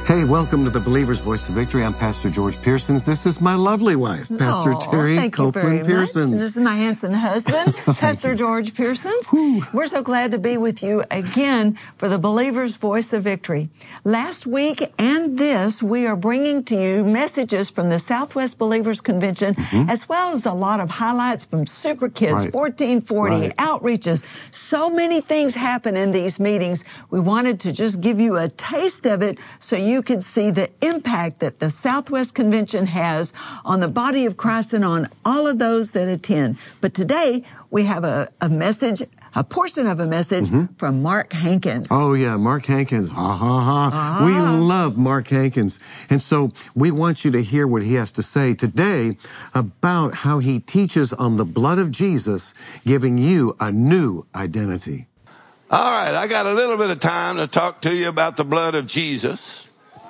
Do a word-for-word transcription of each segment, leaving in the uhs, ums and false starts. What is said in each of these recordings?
Hey, welcome to the Believer's Voice of Victory. I'm Pastor George Pearsons. This is my lovely wife, Pastor oh, Terry thank Copeland you very Pearsons. Much. This is my handsome husband, Pastor you. George Pearsons. Whew. We're so glad to be with you again for the Believer's Voice of Victory. Last week and this, we are bringing to you messages from the Southwest Believers Convention, mm-hmm. as well as a lot of highlights from Super Kids, right. fourteen forty, right. outreaches. So many things happen in these meetings. We wanted to just give you a taste of it so you could see the impact that the Southwest Convention has on the body of Christ and on all of those that attend. But today we have a, a message, a portion of a message mm-hmm. from Mark Hankins. Oh, yeah, Mark Hankins. Ha, ha, ha. Ah. We love Mark Hankins. And so we want you to hear what he has to say today about how he teaches on the blood of Jesus, giving you a new identity. All right, I got a little bit of time to talk to you about the blood of Jesus.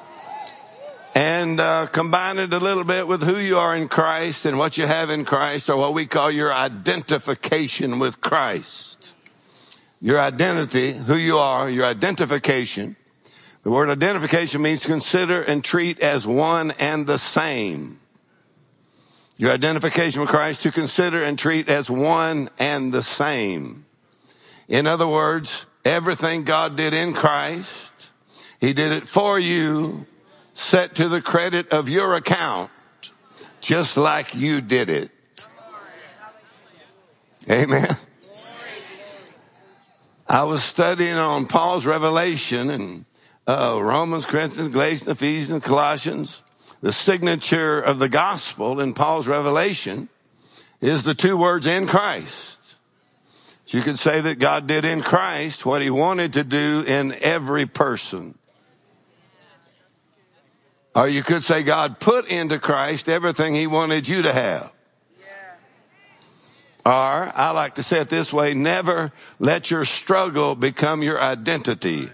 And uh, combine it a little bit with who you are in Christ and what you have in Christ, or what we call your identification with Christ. Your identity, who you are, your identification. The word identification means consider and treat as one and the same. Your identification with Christ, to consider and treat as one and the same. In other words, everything God did in Christ, He did it for you, set to the credit of your account, just like you did it. Amen. I was studying on Paul's revelation in uh, Romans, Corinthians, Galatians, Ephesians, Colossians. The signature of the gospel in Paul's revelation is the two words "in Christ." So you could say that God did in Christ what He wanted to do in every person. Or you could say God put into Christ everything He wanted you to have. Yeah. Or, I like to say it this way, never let your struggle become your identity.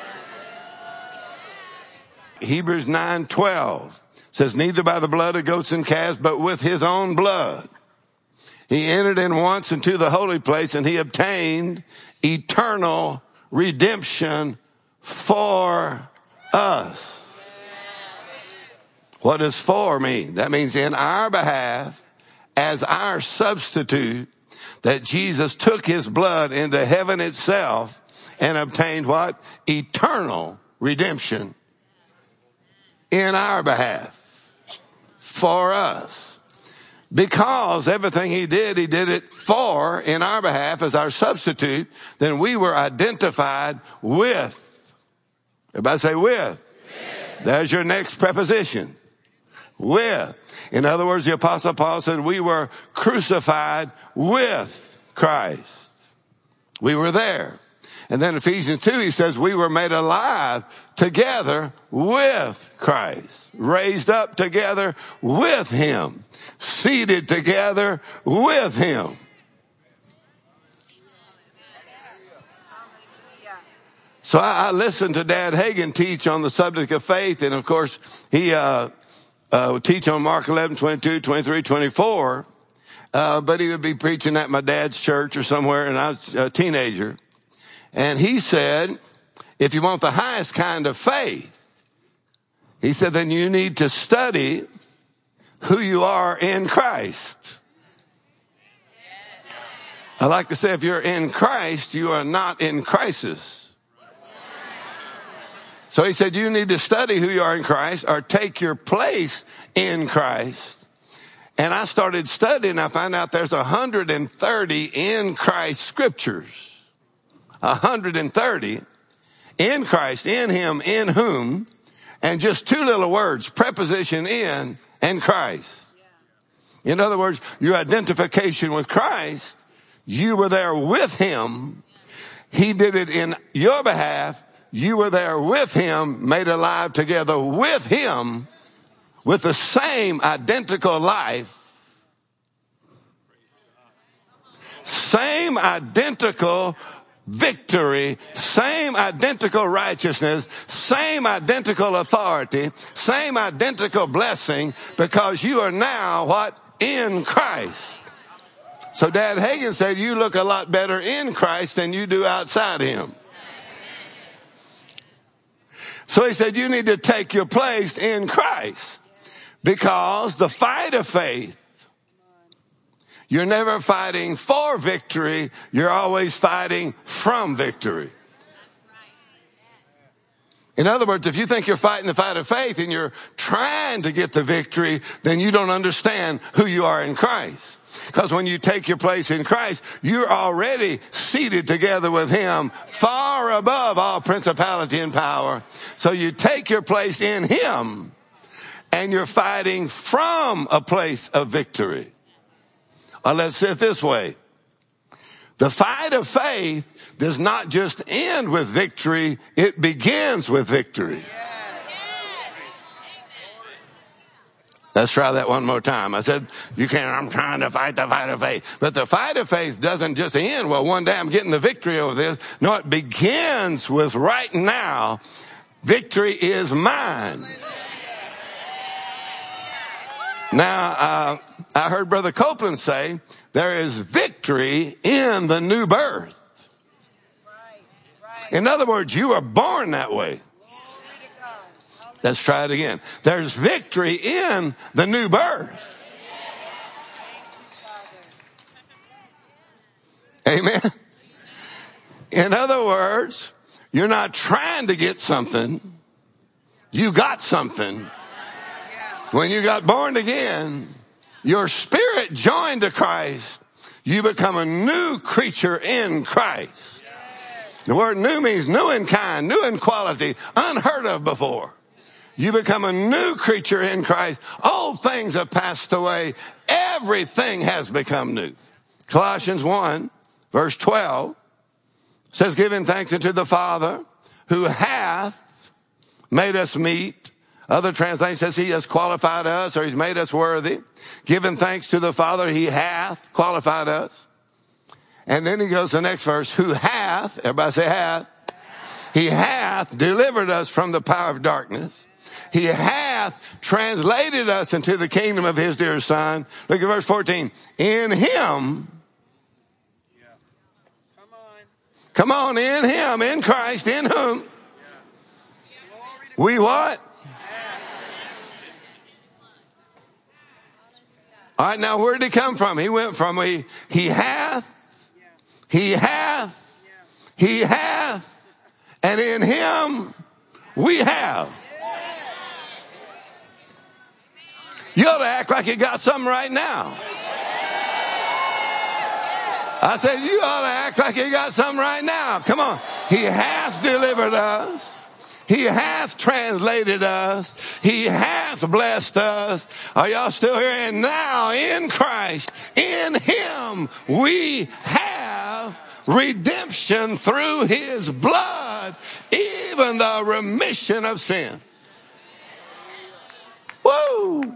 Yeah. Hebrews nine twelve says, neither by the blood of goats and calves, but with His own blood. He entered in once into the holy place, and He obtained eternal redemption for us. What does "for" mean? That means in our behalf, as our substitute, that Jesus took His blood into heaven itself and obtained what? Eternal redemption in our behalf, for us. Because everything He did, He did it for, in our behalf, as our substitute, then we were identified with. Everybody say with. With. There's your next preposition. With. In other words, the Apostle Paul said we were crucified with Christ. We were there. And then Ephesians two, he says we were made alive together with Christ. Raised up together with Him. Seated together with Him. So I, I listened to Dad Hagin teach on the subject of faith, and of course he uh Uh, would teach on Mark eleven, twenty-two, twenty-three, twenty-four, uh, but he would be preaching at my dad's church or somewhere, and I was a teenager. And he said, if you want the highest kind of faith, he said, then you need to study who you are in Christ. I like to say, if you're in Christ, you are not in crisis. So he said, you need to study who you are in Christ, or take your place in Christ. And I started studying. I found out there's one hundred thirty in Christ scriptures. one hundred thirty in Christ, in Him, in whom, and just two little words, preposition in and Christ. In other words, your identification with Christ, you were there with Him. He did it in your behalf. You were there with Him, made alive together with Him, with the same identical life, same identical victory, same identical righteousness, same identical authority, same identical blessing, because you are now what? In Christ. So Dad Hagin said you look a lot better in Christ than you do outside Him. So he said, you need to take your place in Christ, because the fight of faith, you're never fighting for victory. You're always fighting from victory. In other words, if you think you're fighting the fight of faith and you're trying to get the victory, then you don't understand who you are in Christ. Because when you take your place in Christ, you're already seated together with him far above all principality and power. So you take your place in him and you're fighting from a place of victory. Or let's say it this way. The fight of faith does not just end with victory, it begins with victory. Let's try that one more time. I said, you can't, I'm trying to fight the fight of faith. But the fight of faith doesn't just end, well, one day I'm getting the victory over this. No, it begins with right now, victory is mine. Now, uh, I heard Brother Copeland say, there is victory in the new birth. In other words, you are born that way. Let's try it again. There's victory in the new birth. Amen. In other words, you're not trying to get something. You got something. When you got born again, your spirit joined to Christ. You become a new creature in Christ. The word new means new in kind, new in quality, unheard of before. You become a new creature in Christ. Old things have passed away. Everything has become new. Colossians one, verse twelve says, giving thanks unto the Father who hath made us meet. Other translations says he has qualified us, or he's made us worthy. Giving thanks to the Father, he hath qualified us. And then he goes to the next verse, who hath, everybody say hath. He hath delivered us from the power of darkness. He hath translated us into the kingdom of his dear Son. Look at verse fourteen. In him, yeah. Come on. Come on, in him, in Christ, in whom? Yeah. We what? All right, now where did he come from? He went from he, he hath, he hath, he hath, and in him we have. You ought to act like you got something right now. I said, you ought to act like you got something right now. Come on. He hath delivered us. He hath translated us. He hath blessed us. Are y'all still here? And now in Christ, in him, we have redemption through his blood, even the remission of sin. Woo!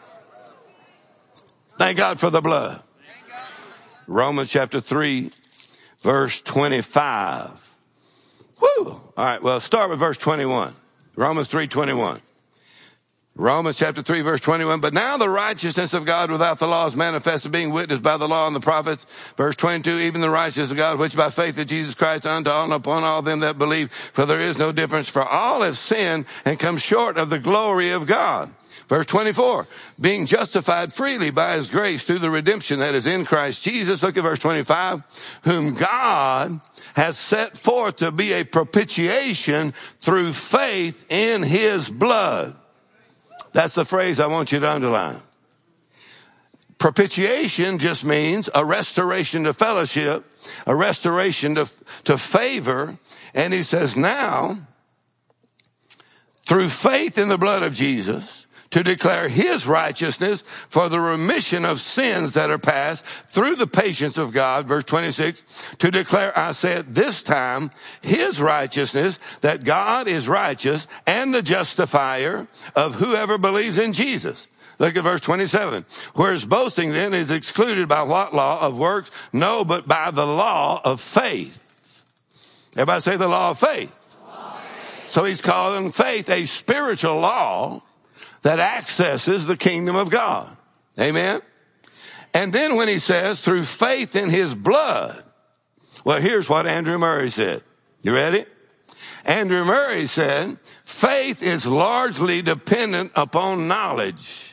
Thank God for the blood. Romans chapter three, verse twenty-five. Woo! All right, well, start with verse twenty-one. Romans three twenty-one. Romans chapter three, verse twenty-one. But now the righteousness of God without the law is manifested, being witnessed by the law and the prophets. Verse twenty-two, even the righteousness of God, which by faith of Jesus Christ unto all and upon all them that believe. For there is no difference, for all have sinned and come short of the glory of God. Verse twenty-four, being justified freely by his grace through the redemption that is in Christ Jesus. Look at verse twenty-five, whom God has set forth to be a propitiation through faith in his blood. That's the phrase I want you to underline. Propitiation just means a restoration to fellowship, a restoration to, to favor. And he says now, through faith in the blood of Jesus, to declare his righteousness for the remission of sins that are past through the patience of God. Verse twenty-six, to declare, I say at this time, his righteousness, that God is righteous and the justifier of whoever believes in Jesus. Look at verse twenty-seven. Whereas boasting then is excluded by what law? Of works? No, but by the law of faith. Everybody say the law of faith. Law of faith. So he's calling faith a spiritual law that accesses the kingdom of God. Amen? And then when he says, through faith in his blood, well, here's what Andrew Murray said. You ready? Andrew Murray said, faith is largely dependent upon knowledge.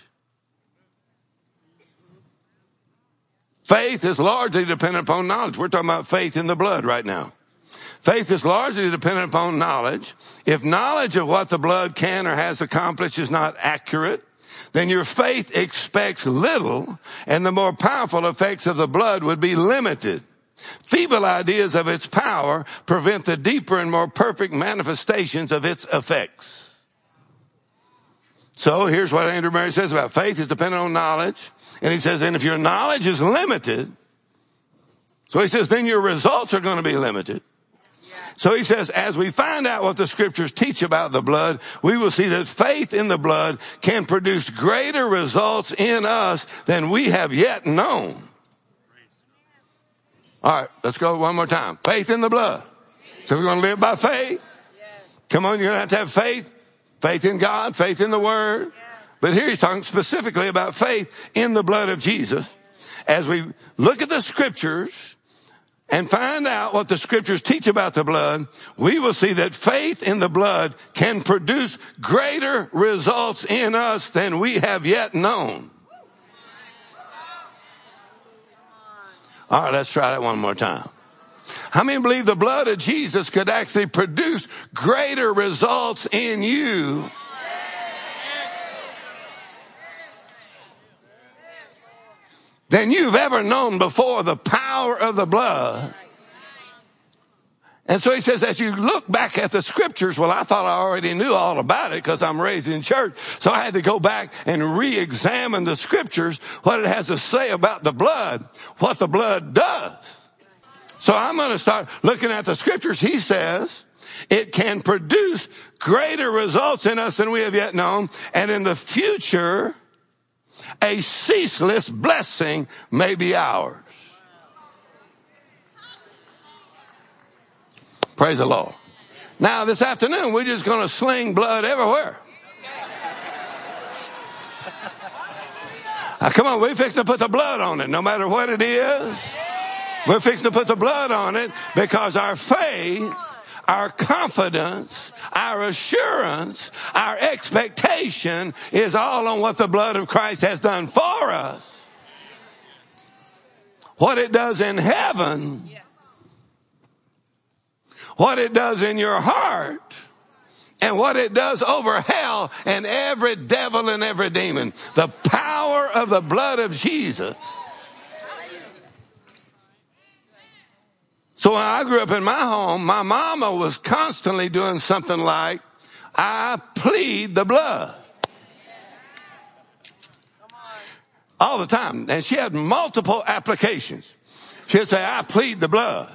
Faith is largely dependent upon knowledge. We're talking about faith in the blood right now. Faith is largely dependent upon knowledge. If knowledge of what the blood can or has accomplished is not accurate, then your faith expects little, and the more powerful effects of the blood would be limited. Feeble ideas of its power prevent the deeper and more perfect manifestations of its effects. So here's what Andrew Murray says about faith is dependent on knowledge. And he says, and if your knowledge is limited, so he says, then your results are going to be limited. So he says, as we find out what the scriptures teach about the blood, we will see that faith in the blood can produce greater results in us than we have yet known. All right, let's go one more time. Faith in the blood. So we're going to live by faith. Come on, you're going to have to have faith. Faith in God, faith in the Word. But here he's talking specifically about faith in the blood of Jesus. As we look at the scriptures and find out what the scriptures teach about the blood, we will see that faith in the blood can produce greater results in us than we have yet known. All right, let's try that one more time. How many believe the blood of Jesus could actually produce greater results in you than you've ever known before? The power of the blood. And so he says, as you look back at the scriptures, well, I thought I already knew all about it because I'm raised in church. So I had to go back and re-examine the scriptures, what it has to say about the blood, what the blood does. So I'm going to start looking at the scriptures. He says it can produce greater results in us than we have yet known. And in the future, a ceaseless blessing may be ours. Praise the Lord. Now, this afternoon, we're just going to sling blood everywhere. Now, come on, we're fixing to put the blood on it, no matter what it is. We're fixing to put the blood on it because our faith, our confidence, our assurance, our expectation is all on what the blood of Christ has done for us. What it does in heaven, what it does in your heart, and what it does over hell and every devil and every demon. The power of the blood of Jesus. So when I grew up in my home, my mama was constantly doing something like, I plead the blood. All the time. And she had multiple applications. She'd say, I plead the blood.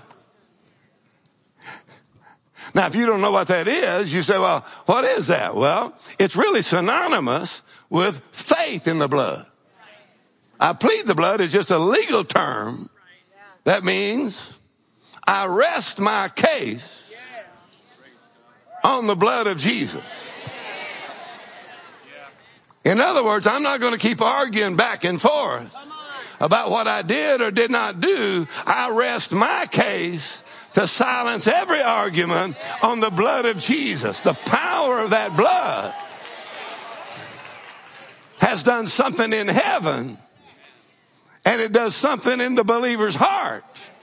Now, if you don't know what that is, you say, well, what is that? Well, it's really synonymous with faith in the blood. I plead the blood is just a legal term. That means I rest my case on the blood of Jesus. In other words, I'm not going to keep arguing back and forth about what I did or did not do. I rest my case to silence every argument on the blood of Jesus. The power of that blood has done something in heaven, and it does something in the believer's heart.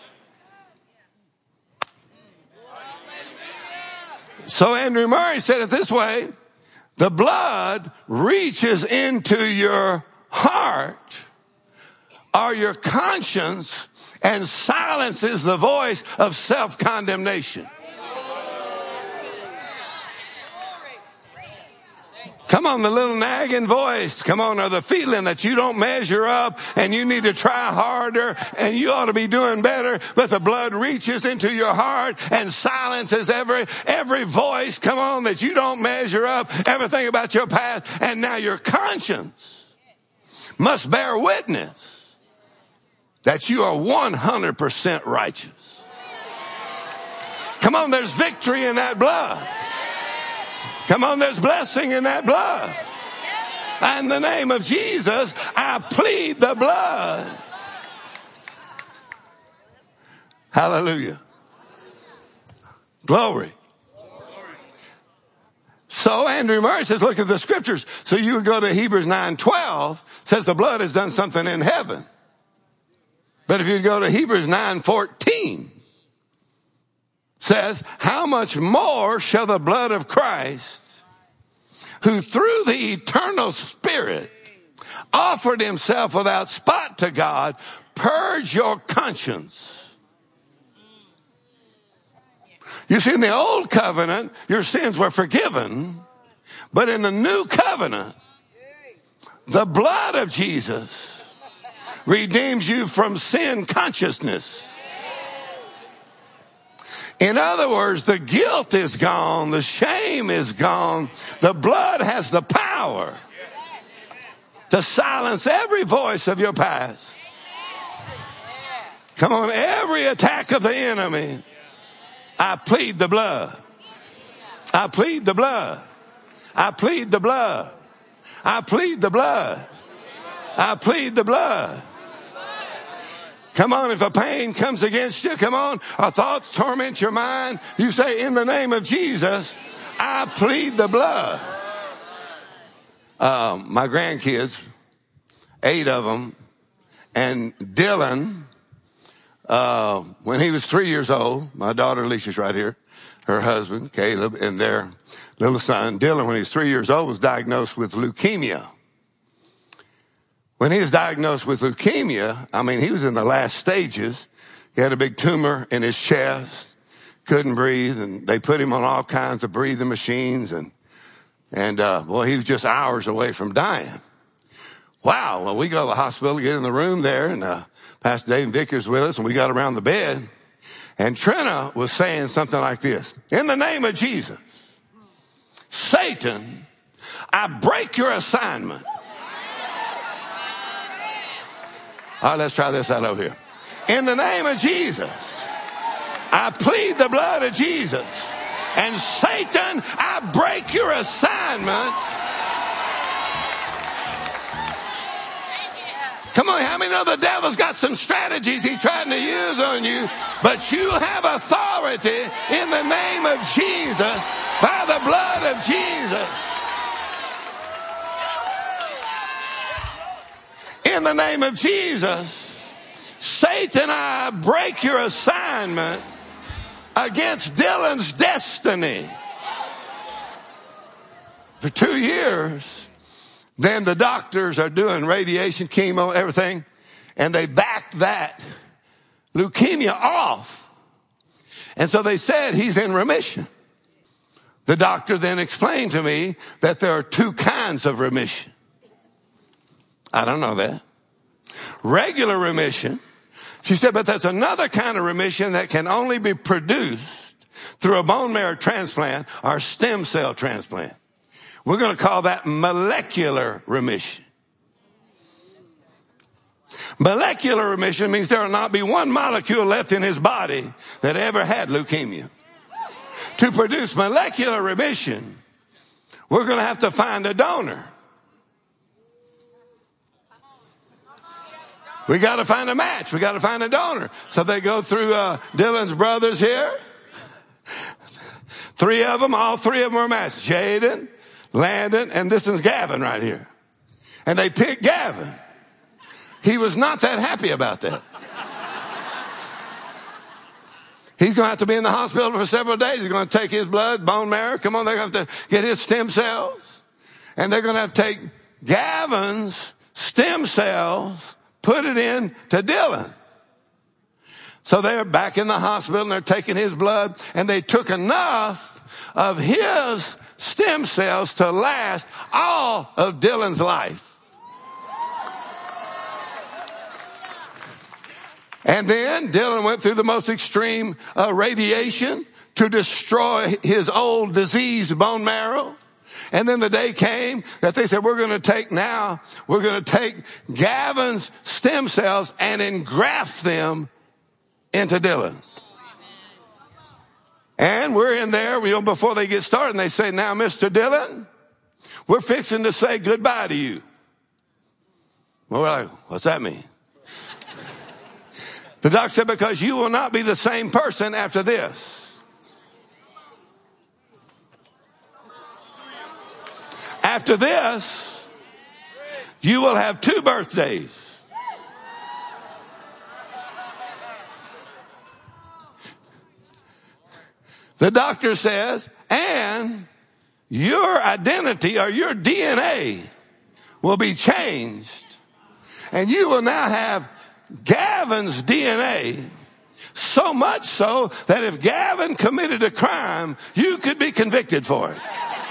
So Andrew Murray said it this way: the blood reaches into your heart or your conscience and silences the voice of self-condemnation. Come on, the little nagging voice. Come on, or the feeling that you don't measure up and you need to try harder and you ought to be doing better. But the blood reaches into your heart and silences every, every voice. Come on, that you don't measure up, everything about your past. And now your conscience must bear witness that you are one hundred percent righteous. Come on, there's victory in that blood. Come on, there's blessing in that blood. In the name of Jesus, I plead the blood. Hallelujah. Glory. So Andrew Murray says, look at the scriptures. So you would go to Hebrews nine twelve, says the blood has done something in heaven. But if you go to Hebrews nine fourteen, says, how much more shall the blood of Christ, who through the eternal Spirit offered himself without spot to God, purge your conscience. You see, in the old covenant, your sins were forgiven. But in the new covenant, the blood of Jesus redeems you from sin consciousness. In other words, the guilt is gone. The shame is gone. The blood has the power to silence every voice of your past. Come on, every attack of the enemy. I plead the blood. I plead the blood. I plead the blood. I plead the blood. I plead the blood. Come on, if a pain comes against you, come on, or thoughts torment your mind, you say, in the name of Jesus, I plead the blood. Uh, my grandkids, eight of them, and Dylan, uh, when he was three years old, my daughter Alicia's right here, her husband, Caleb, and their little son, Dylan, when he was three years old, was diagnosed with leukemia. When he was diagnosed with leukemia, I mean, he was in the last stages. He had a big tumor in his chest, couldn't breathe, and they put him on all kinds of breathing machines, and, and, uh, well, he was just hours away from dying. Wow. Well, we go to the hospital, get in the room there, and, uh, Pastor Dave Vickers with us, and we got around the bed, and Trina was saying something like this: in the name of Jesus, Satan, I break your assignment. All right, let's try this out over here. In the name of Jesus, I plead the blood of Jesus. And Satan, I break your assignment. Come on, how many know the devil's got some strategies he's trying to use on you? But you have authority in the name of Jesus, by the blood of Jesus. In the name of Jesus, Satan, I break your assignment against Dylan's destiny. For two years, then the doctors are doing radiation, chemo, everything, and they backed that leukemia off. And so they said he's in remission. The doctor then explained to me that there are two kinds of remission. I don't know that. Regular remission. She said, but that's another kind of remission that can only be produced through a bone marrow transplant or stem cell transplant. We're going to call that molecular remission. Molecular remission means there will not be one molecule left in his body that ever had leukemia. To produce molecular remission, we're going to have to find a donor. We got to find a match. We got to find a donor. So they go through uh, Dylan's brothers here. Three of them, all three of them are matched. Jaden, Landon, and this one's Gavin right here. And they picked Gavin. He was not that happy about that. He's going to have to be in the hospital for several days. He's going to take his blood, bone marrow. Come on, they're going to have to get his stem cells. And they're going to have to take Gavin's stem cells, put it in to Dylan. So they're back in the hospital and they're taking his blood, and they took enough of his stem cells to last all of Dylan's life. And then Dylan went through the most extreme uh, radiation to destroy his old diseased bone marrow. And then the day came that they said, we're going to take now, we're going to take Gavin's stem cells and engraft them into Dylan. And we're in there, you know, before they get started, and they say, now, Mister Dylan, we're fixing to say goodbye to you. Well, we're like, what's that mean? The doctor said, because you will not be the same person after this. After this, you will have two birthdays. The doctor says, and your identity or your D N A will be changed. And you will now have Gavin's D N A, so much so that if Gavin committed a crime, you could be convicted for it.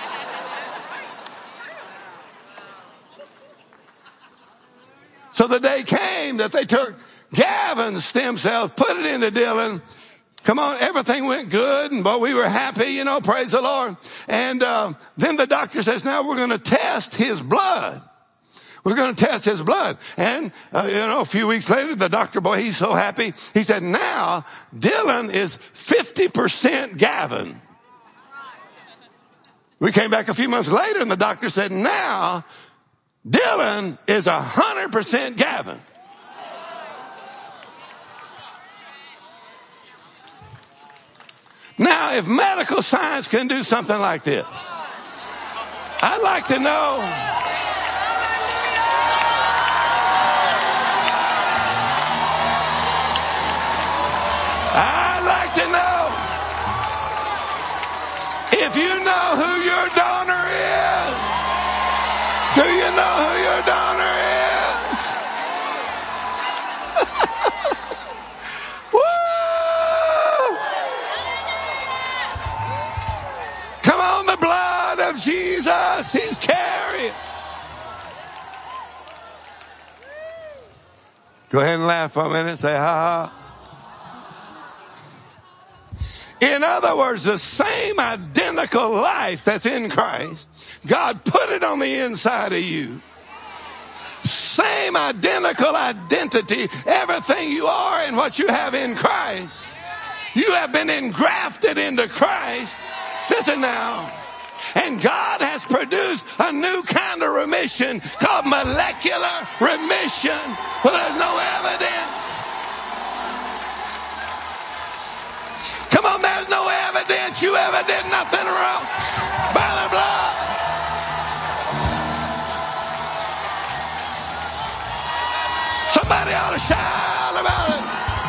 So the day came that they took Gavin's stem cells, put it into Dylan. Come on, everything went good, and boy, we were happy, you know, praise the Lord. And uh, then the doctor says, now we're going to test his blood. We're going to test his blood. And, uh, you know, a few weeks later, the doctor, boy, he's so happy. He said, now Dylan is fifty percent Gavin. We came back a few months later, and the doctor said, now Dylan is one hundred percent Gavin. Now, if medical science can do something like this, I'd like to know, I'd like to know if you know who your donor is. Do you know who your donor is? Woo! Come on, the blood of Jesus, he's carrying. Go ahead and laugh for a minute. Say, ha ha. In other words, the same identical life that's in Christ, God put it on the inside of you. Same identical identity, everything you are and what you have in Christ. You have been engrafted into Christ. Listen now. And God has produced a new kind of remission called molecular remission where there's no evidence. Come on, there's no evidence you ever did nothing wrong by the blood. Somebody ought to shout about it.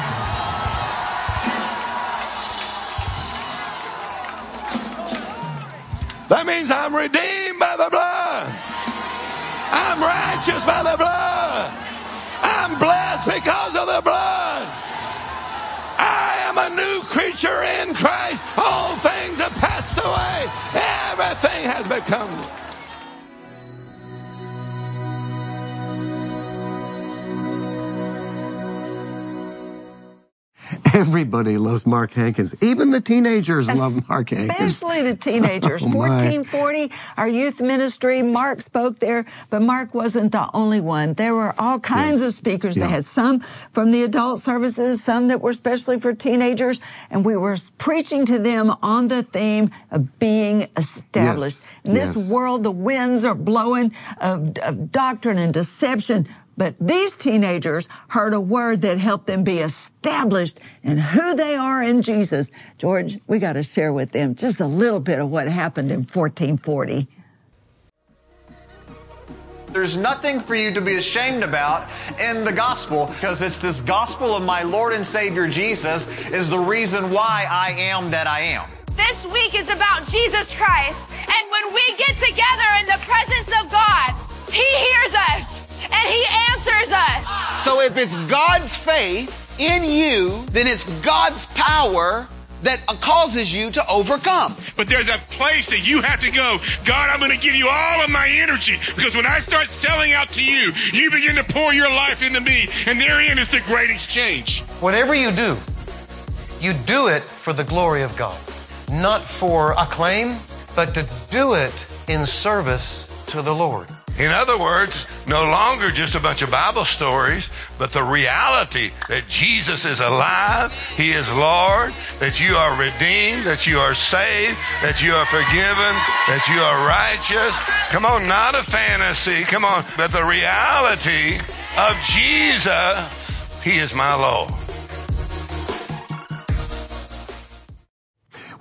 That means I'm redeemed by the blood. I'm righteous by the blood. I'm blessed because of the blood. I am a new creature in Christ. All things have passed away. Everything has become new. Everybody loves Mark Hankins. Even the teenagers love Mark Hankins. Especially the teenagers. Oh, fourteen forty, our youth ministry, Mark spoke there, but Mark wasn't the only one. There were all kinds yeah. of speakers. Yeah. They had some from the adult services, some that were especially for teenagers, and we were preaching to them on the theme of being established. Yes. In this yes. world, the winds are blowing of, of doctrine and deception. But these teenagers heard a word that helped them be established in who they are in Jesus. George, we got to share with them just a little bit of what happened in fourteen forty. There's nothing for you to be ashamed about in the gospel, because it's this gospel of my Lord and Savior Jesus is the reason why I am that I am. This week is about Jesus Christ, and when we get together in the presence of God, He hears us. And He answers us. So if it's God's faith in you, then it's God's power that causes you to overcome. But there's a place that you have to go. God, I'm going to give you all of my energy, because when I start selling out to you, you begin to pour your life into me, and therein is the great exchange. Whatever you do, you do it for the glory of God. Not for acclaim, but to do it in service to the Lord. In other words, no longer just a bunch of Bible stories, but the reality that Jesus is alive, He is Lord, that you are redeemed, that you are saved, that you are forgiven, that you are righteous. Come on, not a fantasy, come on, but the reality of Jesus, He is my Lord.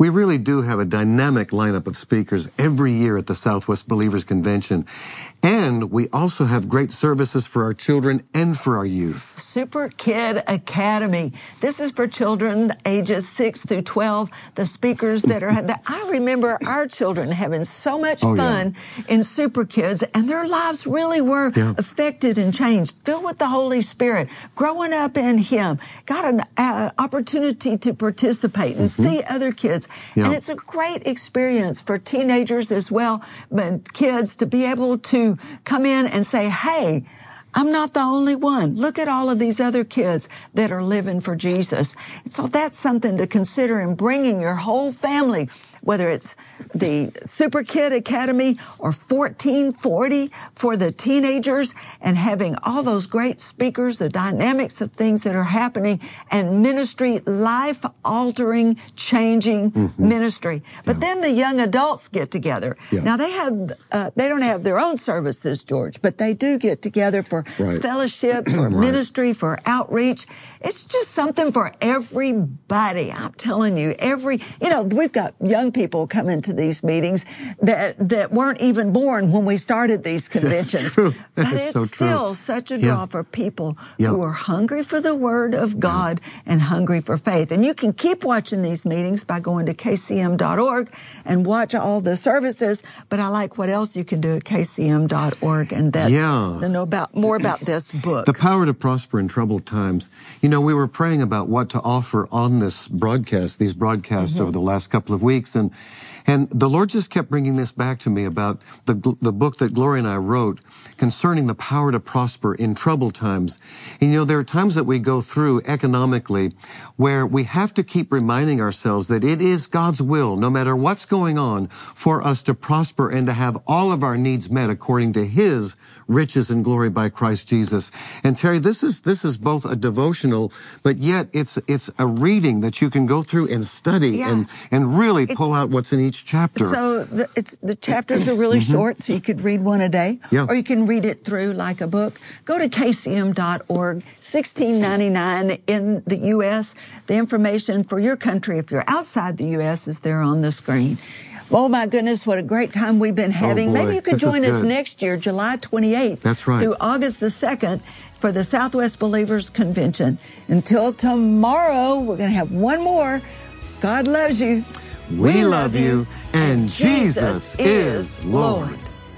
We really do have a dynamic lineup of speakers every year at the Southwest Believers Convention. And we also have great services for our children and for our youth. Super Kid Academy. This is for children ages six through twelve. The speakers that are, I remember our children having so much oh, fun yeah. in Super Kids, and their lives really were yeah. affected and changed, filled with the Holy Spirit, growing up in Him, got an uh, opportunity to participate and mm-hmm. see other kids. Yeah. And it's a great experience for teenagers as well, but kids to be able to come in and say, hey, I'm not the only one. Look at all of these other kids that are living for Jesus. And so that's something to consider in bringing your whole family, whether it's the Super Kid Academy or fourteen forty for the teenagers, and having all those great speakers, the dynamics of things that are happening, and ministry, life-altering, changing mm-hmm. ministry. But yeah. then the young adults get together. Yeah. Now they have, uh, they don't have their own services, George, but they do get together for right. fellowship, for right. ministry, for outreach. It's just something for everybody. I'm telling you, every, you know, we've got young people coming to these meetings that, that weren't even born when we started these conventions. That's true. But That's it's so still true. such a draw yeah. for people yeah. who are hungry for the Word of God yeah. and hungry for faith. And you can keep watching these meetings by going to K C M dot org and watch all the services. But I like what else you can do at K C M dot org, and that's yeah. to know about more about this book. The Power to Prosper in Troubled Times. You know, we were praying about what to offer on this broadcast, these broadcasts mm-hmm. over the last couple of weeks, and and the Lord just kept bringing this back to me about the the book that Gloria and I wrote concerning the power to prosper in troubled times. And you know, there are times that we go through economically where we have to keep reminding ourselves that it is God's will, no matter what's going on, for us to prosper and to have all of our needs met according to His riches and glory by Christ Jesus. And Terry, this is this is both a devotional, but yet it's it's a reading that you can go through and study yeah. and and really it's, pull out what's in each chapter. So the, it's the chapters are really mm-hmm. short, so you could read one a day, yeah. or you can read it through like a book. Go to K C M dot org, sixteen ninety-nine in the U S. The information for your country, if you're outside the U S, is there on the screen. Oh, my goodness, what a great time we've been having. Oh, Maybe you could this join us good. next year, July twenty-eighth. That's right. Through August the second for the Southwest Believers Convention. Until tomorrow, we're going to have one more. God loves you. We, we love you, and Jesus is Lord.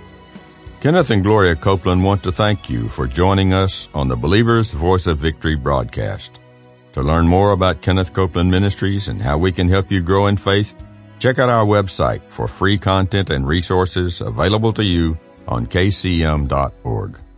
Kenneth and Gloria Copeland want to thank you for joining us on the Believer's Voice of Victory broadcast. To learn more about Kenneth Copeland Ministries and how we can help you grow in faith, check out our website for free content and resources available to you on K C M dot org.